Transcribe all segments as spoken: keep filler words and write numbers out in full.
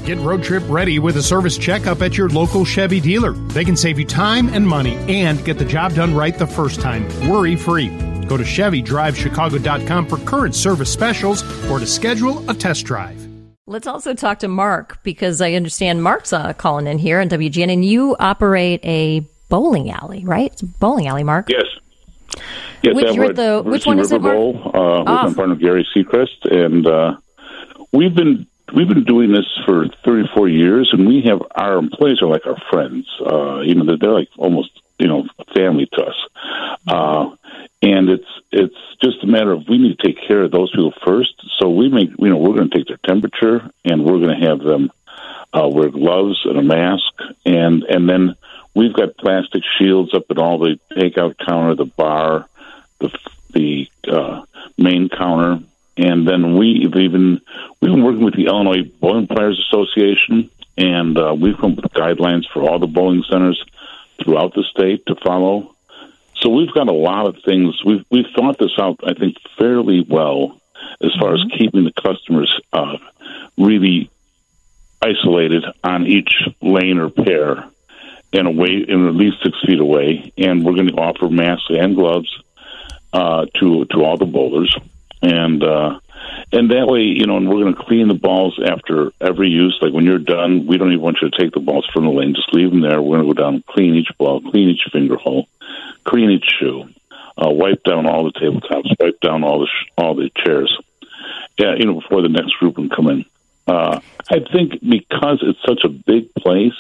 Get road trip ready with a service checkup at your local Chevy dealer. They can save you time and money and get the job done right the first time, worry-free. Go to Chevy Drive Chicago dot com for current service specials or to schedule a test drive. Let's also talk to Mark, because I understand Mark's uh, calling in here on W G N, and you operate a bowling alley, right? It's a bowling alley, Mark. Yes. Yes, which, you're at the, which one is it, Mark? Bowl, uh, with oh. my partner Gary Seacrest, and uh, we've been we've been doing this for thirty-four years, and we have our employees are like our friends. Uh, you know, they're, they're like almost you know family to us, uh, and it's it's just a matter of we need to take care of those people first. So we make you know we're going to take their temperature, and we're going to have them uh, wear gloves and a mask, and and then we've got plastic shields up at all the takeout counter, the bar, the the uh, main counter. And then we've even we've been working with the Illinois Bowling Players Association, and uh, we've come up with guidelines for all the bowling centers throughout the state to follow. So we've got a lot of things. We've we've thought this out, I think, fairly well as far mm-hmm. as keeping the customers uh, really isolated on each lane or pair and away, and at least six feet away. And we're going to offer masks and gloves uh, to to all the bowlers. And uh, and that way, you know, and we're going to clean the balls after every use. Like when you're done, we don't even want you to take the balls from the lane. Just leave them there. We're going to go down and clean each ball, clean each finger hole, clean each shoe, uh, wipe down all the tabletops, wipe down all the sh- all the chairs. Yeah, you know, before the next group can come in. Uh, I think because it's such a big place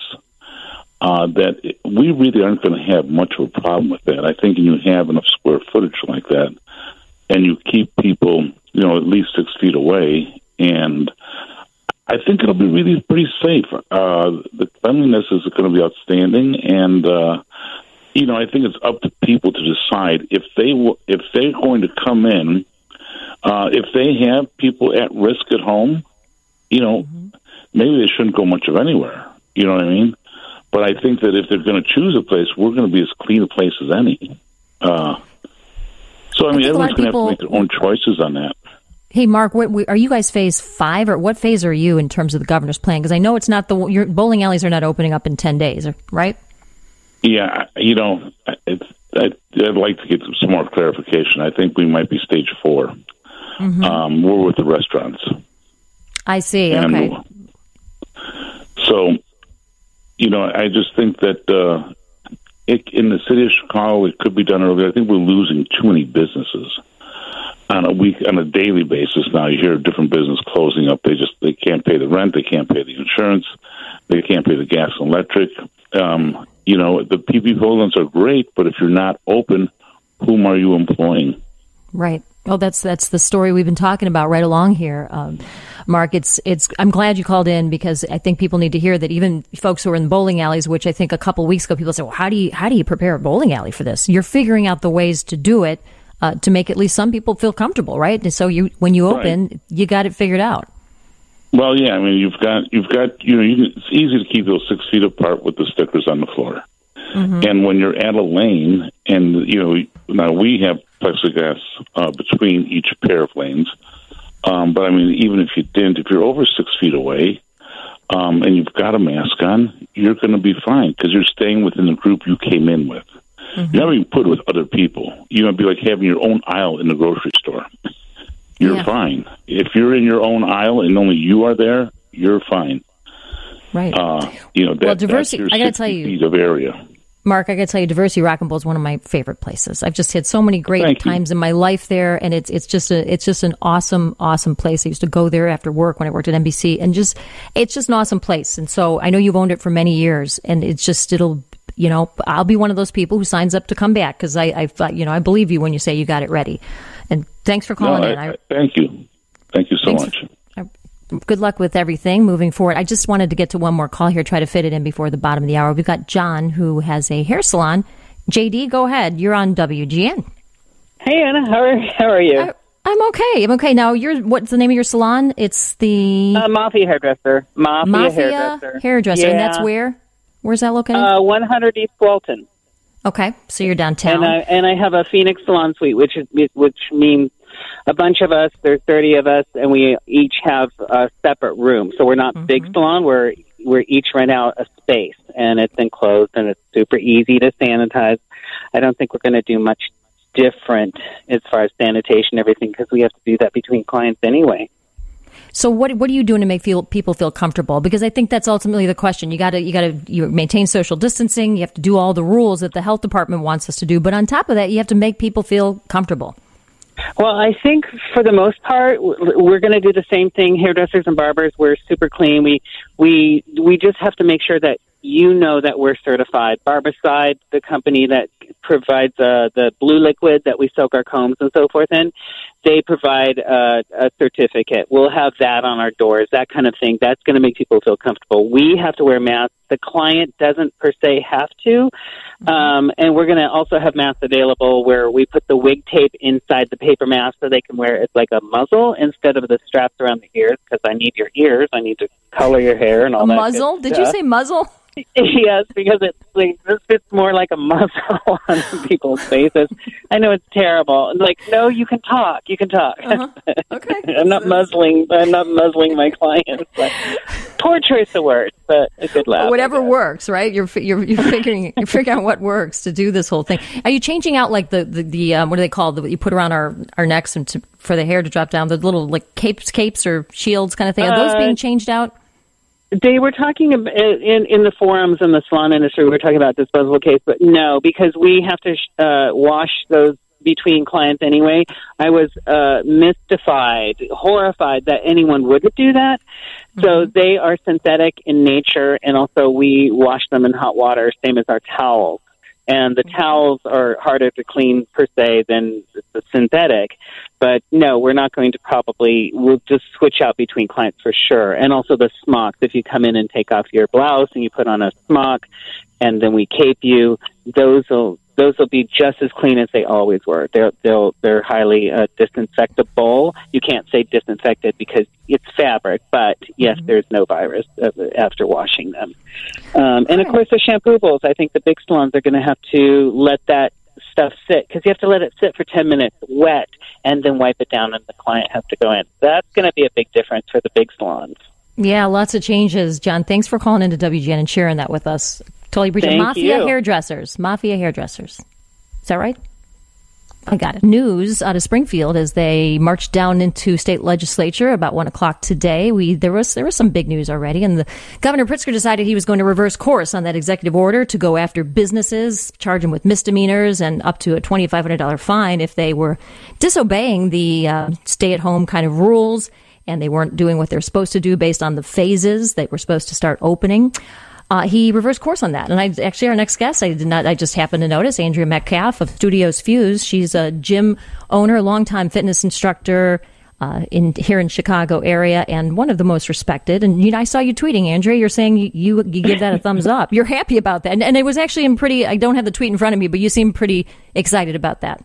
uh, that it, we really aren't going to have much of a problem with that. I think when you have enough square footage like that, and you keep people, you know, at least six feet away, and I think it'll be really pretty safe. Uh, the cleanliness is going to be outstanding, and uh, you know, I think it's up to people to decide if they w- if they're going to come in, uh, if they have people at risk at home, you know, mm-hmm. maybe they shouldn't go much of anywhere. You know what I mean? But I think that if they're going to choose a place, we're going to be as clean a place as any. Uh, So, I mean, I everyone's going to have to make their own choices on that. Hey, Mark, what, are you guys phase five, or what phase are you in terms of the governor's plan? Because I know it's not the, your bowling alleys are not opening up in ten days, right? Yeah, you know, it's, I, I'd like to get some more clarification. I think we might be stage four. Mm-hmm. Um, we're with the restaurants. I see, and okay. So, you know, I just think that... Uh, It, in the city of Chicago, it could be done earlier. I think we're losing too many businesses on a week, on a daily basis. Now you hear a different business closing up. They just they can't pay the rent, they can't pay the insurance, they can't pay the gas and electric. Um, you know, the P P P programs are great, but if you're not open, whom are you employing? Right. Well, that's that's the story we've been talking about right along here, um, Mark. It's it's. I'm glad you called in, because I think people need to hear that. Even folks who are in bowling alleys, which I think a couple of weeks ago people said, "Well, how do you how do you prepare a bowling alley for this?" You're figuring out the ways to do it uh, to make at least some people feel comfortable, right? And so you when you open, right. you got it figured out. Well, yeah. I mean, you've got you've got you know you can, it's easy to keep those six feet apart with the stickers on the floor. Mm-hmm. And when you're at a lane, and you know, now we have plexiglass uh, between each pair of lanes. Um, but I mean, even if you didn't, if you're over six feet away um, and you've got a mask on, you're going to be fine because you're staying within the group you came in with. Mm-hmm. You're not being put with other people. You're going to be like having your own aisle in the grocery store. You're yeah. fine. If you're in your own aisle and only you are there, you're fine. Right. Uh, you know, that, well, diversity, that's your I got to tell you, feet of area. Mark, I got to tell you, Diversity Rock and Bowl is one of my favorite places. I've just had so many great Thank times you. in my life there, and it's it's just a it's just an awesome awesome place. I used to go there after work when I worked at N B C, and just it's just an awesome place. And so I know you've owned it for many years, and it's just it'll you know I'll be one of those people who signs up to come back because I I thought you know I believe you when you say you got it ready. And thanks for calling no, in. I, I, thank you, thank you so thanks. much. Good luck with everything moving forward. I just wanted to get to one more call here, try to fit it in before the bottom of the hour. We've got John, who has a hair salon. J D, go ahead. You're on W G N. Hey, Anna. How are, how are you? I, I'm okay. I'm okay. Now, you're, what's the name of your salon? It's the... Uh, Mafia Hairdresser. Mafia, Mafia Hairdresser. Hairdresser. Yeah. And that's where? Where's that located? Uh, one hundred East Walton. Okay. So you're downtown. And I, and I have a Phoenix Salon Suite, which is which means a bunch of us, there's thirty of us, and we each have a separate room. So we're not mm-hmm. big salon, we're, we're each rent out a space, and it's enclosed, and it's super easy to sanitize. I don't think we're going to do much different as far as sanitation and everything, because we have to do that between clients anyway. So what what are you doing to make feel, people feel comfortable? Because I think that's ultimately the question. You got to you got to you maintain social distancing. You have to do all the rules that the health department wants us to do. But on top of that, you have to make people feel comfortable. Well, I think for the most part, we're going to do the same thing. Hairdressers and barbers, we're super clean. We we we just have to make sure that you know that we're certified. Barbicide, the company that provides uh, the blue liquid that we soak our combs and so forth in, they provide uh, a certificate. We'll have that on our doors, that kind of thing. That's going to make people feel comfortable. We have to wear masks. The client doesn't per se have to. Um, and we're going to also have masks available where we put the wig tape inside the paper mask so they can wear it like a muzzle instead of the straps around the ears, because I need your ears. I need to color your hair and all a that. A muzzle? Did you say muzzle? Yes, because it's like, this fits more like a muzzle on people's faces. I know it's terrible. Like, no, you can talk. You can talk. Uh-huh. Okay. I'm not muzzling. I'm not muzzling my clients. But poor choice of words, but a good laugh. Whatever works, right? You're you're you're figuring you're figuring out what works to do this whole thing. Are you changing out like the the, the um, what do they call the what you put around our, our necks and to, for the hair to drop down, the little like capes capes or shields kind of thing? Are those uh, being changed out? They were talking about, in in the forums in the salon industry, we were talking about disposable capes, but no, because we have to uh, wash those between clients anyway. I was uh, mystified, horrified that anyone would do that. Mm-hmm. So they are synthetic in nature, and also we wash them in hot water, same as our towels. And the towels are harder to clean, per se, than the synthetic. But, no, we're not going to probably – we'll just switch out between clients for sure. And also the smocks. If you come in and take off your blouse and you put on a smock and then we cape you, those will those will be just as clean as they always were. They're, they'll, they're highly uh, disinfectable. You can't say disinfected because it's fabric, but, yes, mm-hmm. there's no virus after washing them. Um, and, of course, the shampoo bowls. I think the big salons are going to have to let that stuff sit, because you have to let it sit for ten minutes wet and then wipe it down, and the client has to go in. That's going to be a big difference for the big salons. Yeah, lots of changes. John, thanks for calling into W G N and sharing that with us. Totally appreciate it. Mafia you. Hairdressers. Mafia Hairdressers. Is that right? I got it. News out of Springfield as they marched down into state legislature about one o'clock today. We there was there was some big news already, and the Governor Pritzker decided he was going to reverse course on that executive order to go after businesses, charge them with misdemeanors and up to a twenty-five hundred dollars fine if they were disobeying the uh, stay-at-home kind of rules and they weren't doing what they're supposed to do based on the phases that were supposed to start opening. Uh, he reversed course on that. And I actually, our next guest, I did not, I just happened to notice, Andrea Metcalf of Studios Fuse. She's a gym owner, longtime fitness instructor uh, in here in Chicago area, and one of the most respected. And you know, I saw you tweeting, Andrea. You're saying you, you, you give that a thumbs up. You're happy about that. And, and it was actually in pretty, I don't have the tweet in front of me, but you seem pretty excited about that.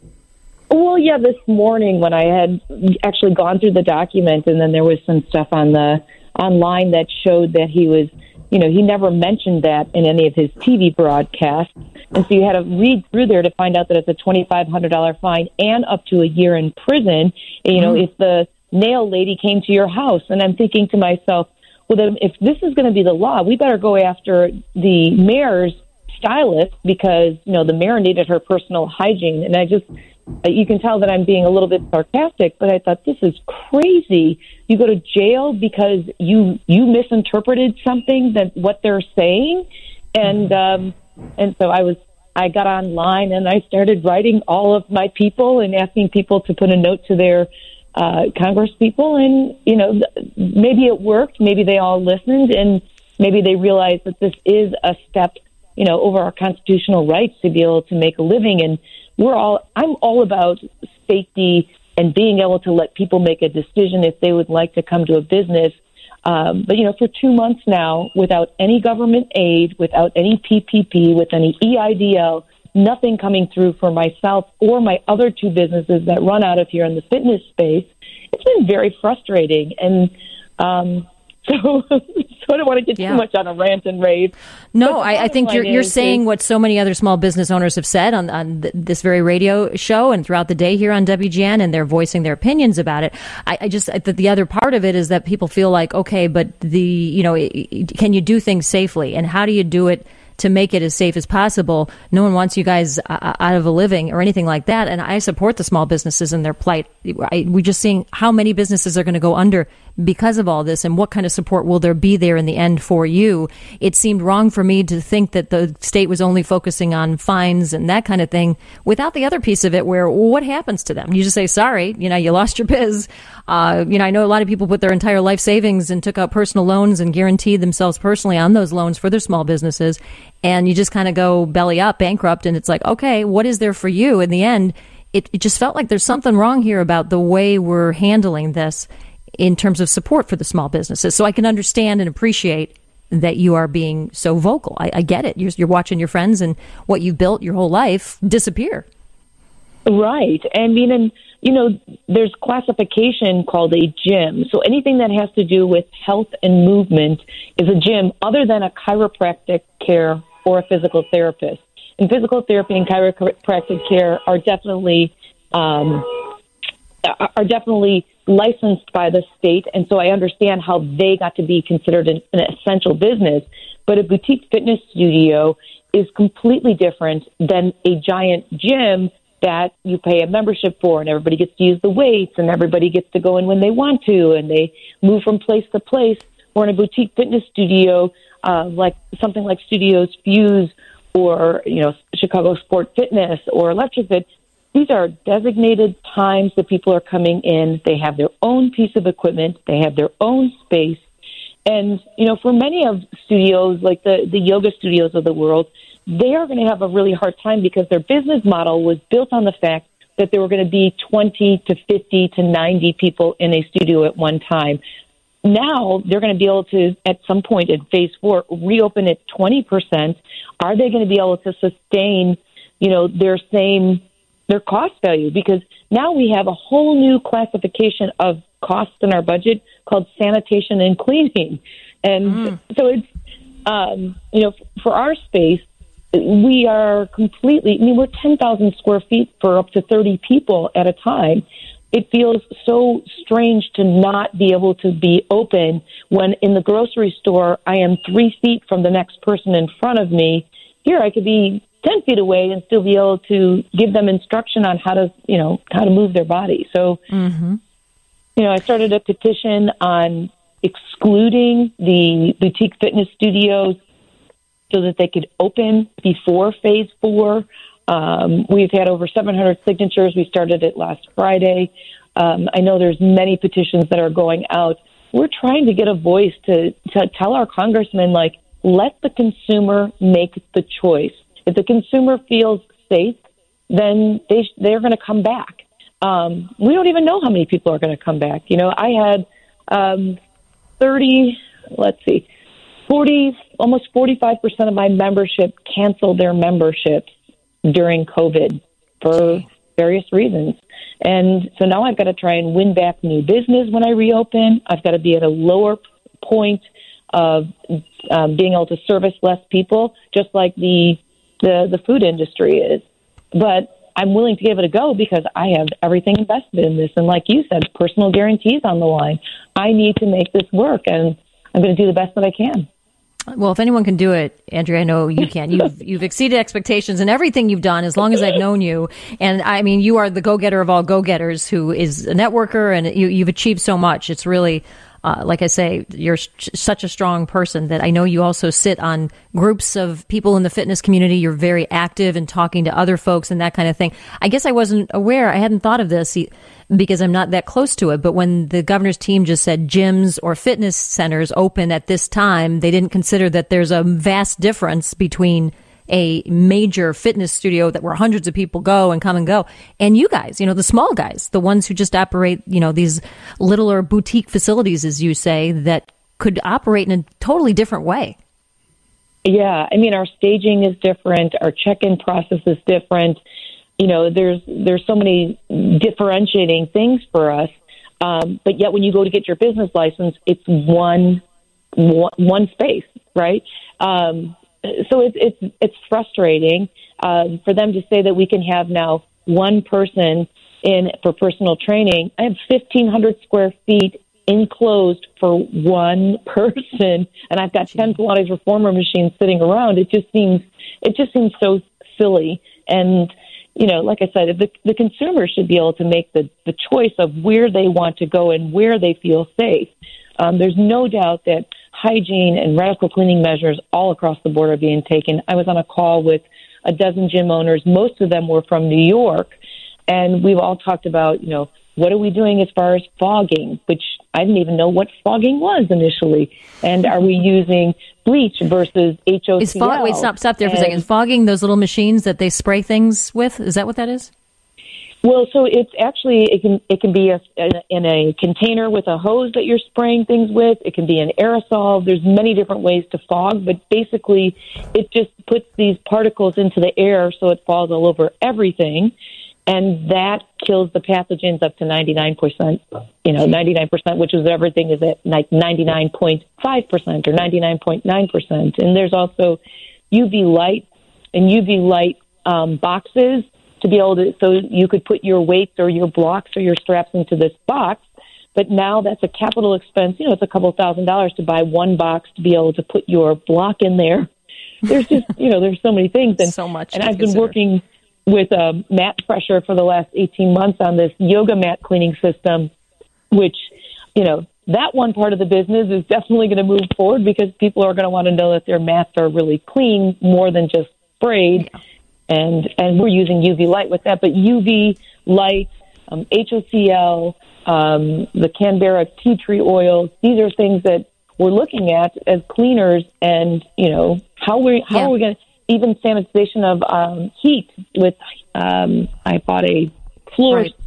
Well, yeah, this morning when I had actually gone through the document, and then there was some stuff on the online that showed that he was, you know, he never mentioned that in any of his T V broadcasts. And so you had to read through there to find out that it's a twenty-five hundred dollars fine and up to a year in prison, you know, mm. if the nail lady came to your house. And I'm thinking to myself, well, then if this is going to be the law, we better go after the mayor's stylist, because, you know, the mayor needed her personal hygiene. And I just, you can tell that I'm being a little bit sarcastic, but I thought, this is crazy. You go to jail because you you misinterpreted something that what they're saying, and um, and so I was I got online and I started writing all of my people and asking people to put a note to their uh, Congress people, and you know, maybe it worked, maybe they all listened, and maybe they realized that this is a step, you know, over our constitutional rights to be able to make a living. And we're all, I'm all about safety and being able to let people make a decision if they would like to come to a business. Um, but, you know, for two months now, without any government aid, without any P P P, with any E I D L, nothing coming through for myself or my other two businesses that run out of here in the fitness space, it's been very frustrating. And um, so, So I don't want to get yeah. too much on a rant and rave. No, I, I think you're you're is, saying is, what so many other small business owners have said on, on th- this very radio show and throughout the day here on W G N, and they're voicing their opinions about it. I, I just the, the other part of it is that people feel like, okay, but the you know, can you do things safely, and how do you do it to make it as safe as possible? No one wants you guys uh, out of a living or anything like that. And I support the small businesses in their plight. I, we're just seeing how many businesses are going to go under because of all this, and what kind of support will there be there in the end for you. It seemed wrong for me to think that the state was only focusing on fines and that kind of thing without the other piece of it where, well, what happens to them? You just say, sorry, you know, you lost your biz. Uh, you know, I know a lot of people put their entire life savings and took out personal loans and guaranteed themselves personally on those loans for their small businesses. And you just kind of go belly up, bankrupt. And it's like, okay, what is there for you? In the end, it, it just felt like there's something wrong here about the way we're handling this in terms of support for the small businesses. So I can understand and appreciate that you are being so vocal. I, I get it. You're, you're watching your friends and what you've built your whole life disappear. Right. I mean, and, you know, there's classification called a gym. So anything that has to do with health and movement is a gym other than a chiropractic care or a physical therapist. And physical therapy and chiropractic care are definitely um, are definitely licensed by the state, and so I understand how they got to be considered an, an essential business. But a boutique fitness studio is completely different than a giant gym that you pay a membership for, and everybody gets to use the weights, and everybody gets to go in when they want to, and they move from place to place. Or in a boutique fitness studio, uh, like something like Studios Fuse or, you know, Chicago Sport Fitness or Electrofit, these are designated times that people are coming in. They have their own piece of equipment. They have their own space. And, you know, for many of studios, like the, the yoga studios of the world, they are going to have a really hard time because their business model was built on the fact that there were going to be twenty to fifty to ninety people in a studio at one time. Now they're going to be able to, at some point in phase four, reopen at twenty percent. Are they going to be able to sustain, you know, their same, their cost value? Because now we have a whole new classification of costs in our budget called sanitation and cleaning. And mm. so it's, um, you know, for our space, we are completely, I mean, we're ten thousand square feet for up to thirty people at a time. It feels so strange to not be able to be open when in the grocery store I am three feet from the next person in front of me. Here I could be ten feet away and still be able to give them instruction on how to, you know, how to move their body. So, mm-hmm. you know, I started a petition on excluding the boutique fitness studios so that they could open before phase four. Um, we've had over seven hundred signatures. We started it last Friday. Um, I know there's many petitions that are going out. We're trying to get a voice to, to tell our congressmen, like, let the consumer make the choice. If the consumer feels safe, then they, they're going to come back. Um, we don't even know how many people are going to come back. You know, I had um, thirty, let's see, forty, almost forty-five percent of my membership canceled their memberships during COVID for various reasons. And so now I've got to try and win back new business when I reopen. I've got to be at a lower point of um, being able to service less people, just like the, the the food industry is. But I'm willing to give it a go because I have everything invested in this. And like you said, personal guarantees on the line. I need to make this work, and I'm going to do the best that I can. Well, if anyone can do it, Andrea, I know you can. You've you've exceeded expectations in everything you've done as long as I've known you. And I mean, you are the go-getter of all go-getters who is a networker, and you, you've achieved so much. It's really, uh, like I say, you're sh- such a strong person that I know you also sit on groups of people in the fitness community. You're very active in talking to other folks and that kind of thing. I guess I wasn't aware. I hadn't thought of this because I'm not that close to it. But when the governor's team just said gyms or fitness centers open at this time, they didn't consider that there's a vast difference between a major fitness studio that where hundreds of people go and come and go, and you guys, you know, the small guys, the ones who just operate, you know, these littler boutique facilities, as you say, that could operate in a totally different way. Yeah, I mean, our staging is different. Our check-in process is different. You know, there's there's so many differentiating things for us. Um, but yet when you go to get your business license, it's one one, one space, right? Um, so it's it's it's frustrating um, for them to say that we can have now one person in for personal training. I have fifteen hundred square feet enclosed for one person, and I've got ten Pilates reformer machines sitting around. It just seems it just seems so silly. And you know, like I said, the the consumer should be able to make the the choice of where they want to go and where they feel safe. Um, there's no doubt that hygiene and radical cleaning measures all across the board are being taken. I was on a call with a dozen gym owners. Most of them were from New York, and we've all talked about, you know, what are we doing as far as fogging, which I didn't even know what fogging was initially. And are we using bleach versus H O C L? Is fog- wait, stop, stop there for and, a second. Is fogging those little machines that they spray things with? Is that what that is? Well, so it's actually, it can it can be a, in a container with a hose that you're spraying things with. It can be an aerosol. There's many different ways to fog, but basically it just puts these particles into the air so it falls all over everything. And that kills the pathogens up to ninety-nine percent, you know, ninety-nine percent, which is everything is at like ninety-nine point five percent or ninety-nine point nine percent. And there's also U V light and U V light um, boxes to be able to, so you could put your weights or your blocks or your straps into this box. But now that's a capital expense. You know, it's a couple thousand dollars to buy one box to be able to put your block in there. There's just, you know, there's so many things. And so much. And I've been working with a mat pressure for the last eighteen months on this yoga mat cleaning system, which, you know, that one part of the business is definitely going to move forward because people are going to want to know that their mats are really clean more than just sprayed. Yeah. And and we're using U V light with that, but U V light, um, H O C L, um, the Canberra tea tree oils, these are things that we're looking at as cleaners. And, you know, how, we, how yeah. are we going to, even sanitization of um, heat with, um, I bought a floor right.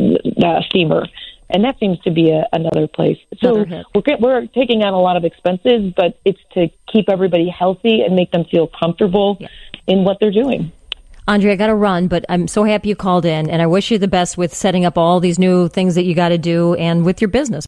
uh, steamer, and that seems to be a, another place. So we're, we're taking on a lot of expenses, but it's to keep everybody healthy and make them feel comfortable yeah. in what they're doing. Andrea, I got to run, but I'm so happy you called in, and I wish you the best with setting up all these new things that you got to do and with your business.